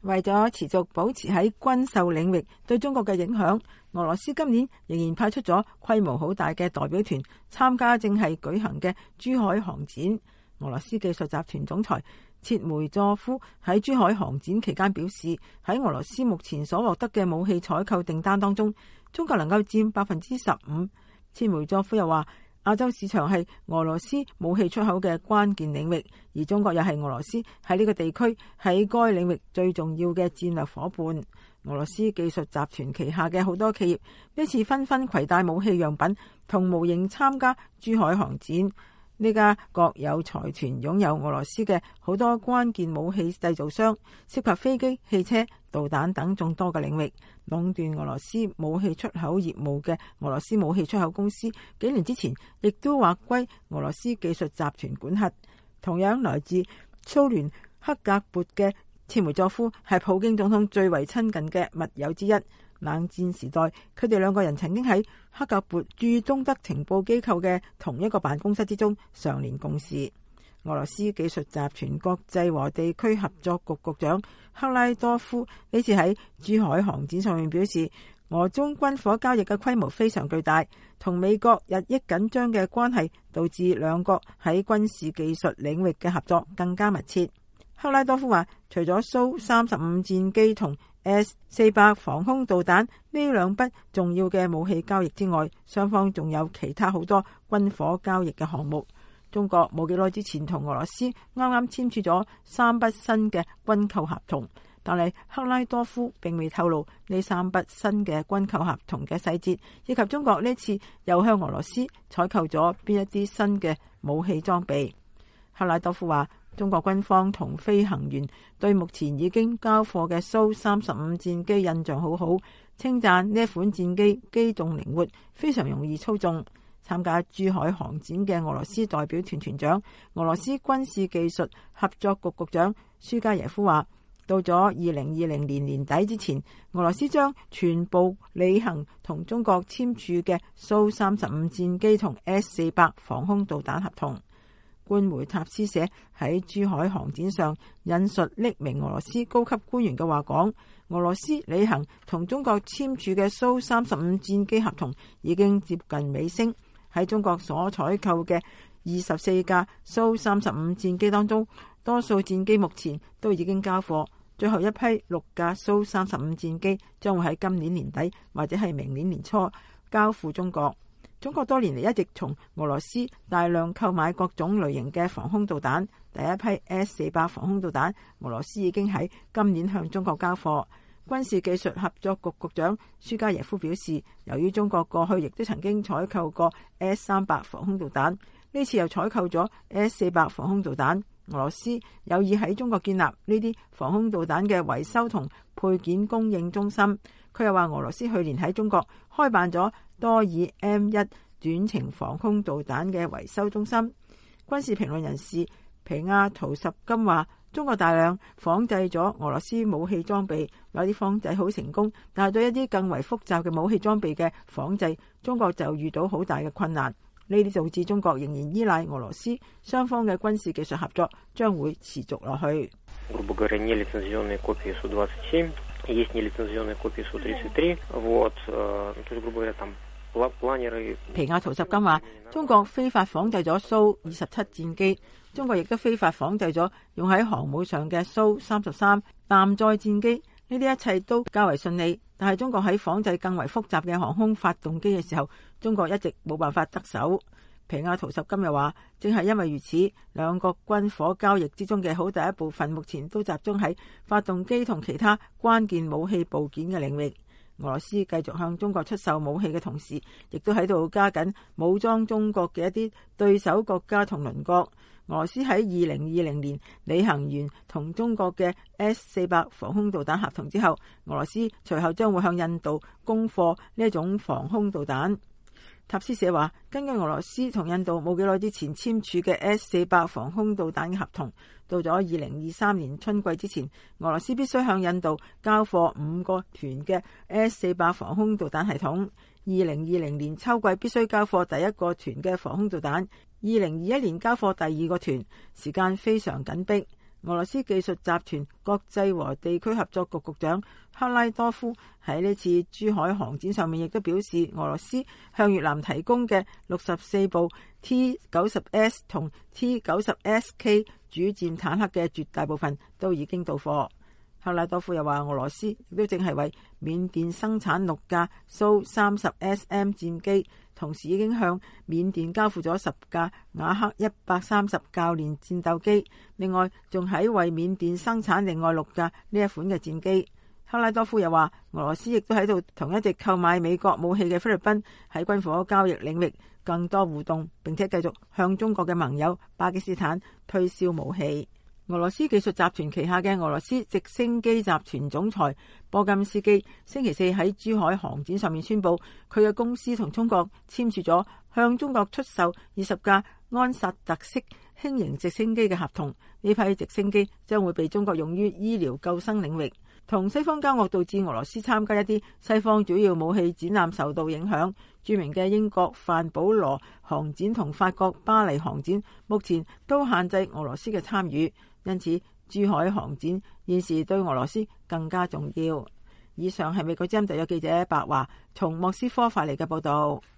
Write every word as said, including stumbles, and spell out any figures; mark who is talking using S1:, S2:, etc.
S1: 為咗持續保持喺軍售領域對中國嘅影響，俄羅斯今年仍然派出咗規模好大嘅代表團參加正係舉行嘅珠海航展。俄羅斯技術集團總裁切梅佐夫喺珠海航展期間表示，喺俄羅斯目前所獲得嘅武器採購訂單當中，中國能夠佔百分之十五。切梅佐夫又話，亞洲市場係俄羅斯武器出口嘅關鍵領域，而中國又係俄羅斯喺呢個地區喺該領域最重要嘅戰略夥伴。俄羅斯技術集團旗下嘅好多企業呢次紛紛攜帶武器樣品同模型參加珠海航展。呢家國有財團擁有俄羅斯嘅好多關鍵武器製造商，涉及飛機、汽車、導彈等眾多嘅領域。壟斷俄羅斯武器出口業務嘅俄羅斯武器出口公司，幾年之前亦都劃歸俄羅斯技術集團管轄。同樣來自蘇聯克格勃嘅切梅佐夫係普京總統最為親近嘅密友之一。冷戰時代，佢哋兩個人曾經喺克格勃駐東德情報機構嘅同一個辦公室之中常年共事。俄羅斯技術集團國際和地區合作局局長克拉多夫呢次喺珠海航展上面表示，俄中軍火交易嘅規模非常巨大，同美國日益緊張嘅關係導致兩國喺軍事技術領域嘅合作更加密切。克拉多夫話，除咗蘇三十五戰機同 S 四百防空導彈呢兩筆重要嘅武器交易之外，雙方仲有其他好多軍火交易嘅項目。中國冇幾耐之前同俄羅斯啱啱簽署咗三筆新嘅軍購合同，但係克拉多夫並未透露呢三筆新嘅軍購合同嘅細節，以及中國呢次又向俄羅斯採購咗邊一啲新嘅武器裝備。克拉多夫話，中國軍方同飛行員對目前已經交貨嘅蘇三十五戰機印象好好，稱讚呢一款戰機機動靈活，非常容易操縱。參加珠海航展嘅俄羅斯代表團團長、俄羅斯軍事技術合作局局長舒加耶夫話，到咗二零二零年年底之前，俄羅斯將全部履行同中國簽署嘅蘇三十五戰機同 S 四百防空導彈合同。官媒塔斯社喺珠海航展上引述匿名俄羅斯高級官員嘅話講，俄羅斯履行同中國簽署嘅蘇三十五戰機合同已經接近尾聲。喺中國所採購嘅二十四架蘇三十五戰機當中，多數戰機目前都已經交貨，最後一批六架蘇三十五戰機將會喺今年年底或者係明年年初交付中國。中國多年嚟一直從俄羅斯大量購買各種類型嘅防空導彈，第一批 S 四百防空導彈，俄羅斯已經喺今年向中國交貨。軍事技術合作局局長舒加耶夫表示，由於中國過去亦都曾經採購過 S 三百防空導彈，呢次又採購咗 S 四百防空導彈，俄羅斯有意喺中國建立呢啲防空導彈嘅維修同配件供應中心。佢又話，俄羅斯去年喺中國開辦咗多爾 M 一短程防空導彈嘅維修中心。軍事評論人士皮亞圖什金話，中國大量仿製咗俄羅斯武器裝備，有啲仿製好成功，但係對一啲更為複雜嘅武器裝備嘅仿製，中國就遇到好大嘅困難。呢啲導致中國仍然依賴俄羅斯，雙方嘅軍事技術合作將會持續落去。皮亞圖什金話，中國非法仿製咗蘇二十七戰機，中國亦都非法仿製咗用喺航母上嘅蘇三十三艦載戰機，呢啲一切都較為順利。但係中國喺仿製更為複雜嘅航空發動機嘅時候，中國一直冇辦法得手。皮亞圖什金又話，正係因為如此，兩國軍火交易之中嘅好大一部分目前都集中喺發動機同其他關鍵武器部件嘅領域。俄羅斯繼續向中國出售武器嘅同時，亦都喺度加緊武裝中國嘅一啲對手國家同鄰國。俄羅斯喺二零二零年履行完同中國嘅 S 四百防空導彈合同之後，俄羅斯隨後將會向印度供貨呢一種防空導彈。塔斯社話，根據俄羅斯同印度冇幾耐之前簽署嘅 S 四百防空導彈嘅合同，到咗二零二三年春季之前，俄羅斯必須向印度交貨五個團嘅 S 四百防空導彈系統。二零二零年秋季必須交貨第一個團嘅防空導彈，二零二一年交貨第二個團，時間非常緊迫。 俄羅斯技術集團國際和地區合作局局長克拉多夫喺呢次珠海航展上面亦都表示，俄羅斯向越南提供嘅六十四部 T 九十 S 同 T 九十 S K 主戰坦克嘅絕大部分都已經到貨。克拉多夫又話，俄羅斯亦都正係為緬甸生產六架蘇三十 S M 戰機，同時已經向緬甸交付咗十架雅克一百三十教練戰鬥機，另外仲喺為緬甸生產另外六架呢一款嘅戰機。克拉多夫又話，俄羅斯亦都喺度同一直購買美國武器嘅菲律賓喺軍火交易領域更多互動，並且繼續向中國嘅盟友巴基斯坦推銷武器。俄羅斯技術集團旗下嘅俄羅斯直升機集團總裁波金斯基星期四喺珠海航展上面宣布，佢嘅公司同中國簽署咗向中國出售二十架安薩特式輕型直升機嘅合同。呢批直升機將會被中國用於醫療救生領域。同西方交惡導致俄羅斯參加一啲西方主要武器展覽受到影響。著名嘅英國范保羅航展同法國巴黎航展目前都限制俄羅斯嘅參與，因此珠海航展現時對俄羅斯更加重要。以上係美國之音特約記者白華從莫斯科發嚟嘅報道。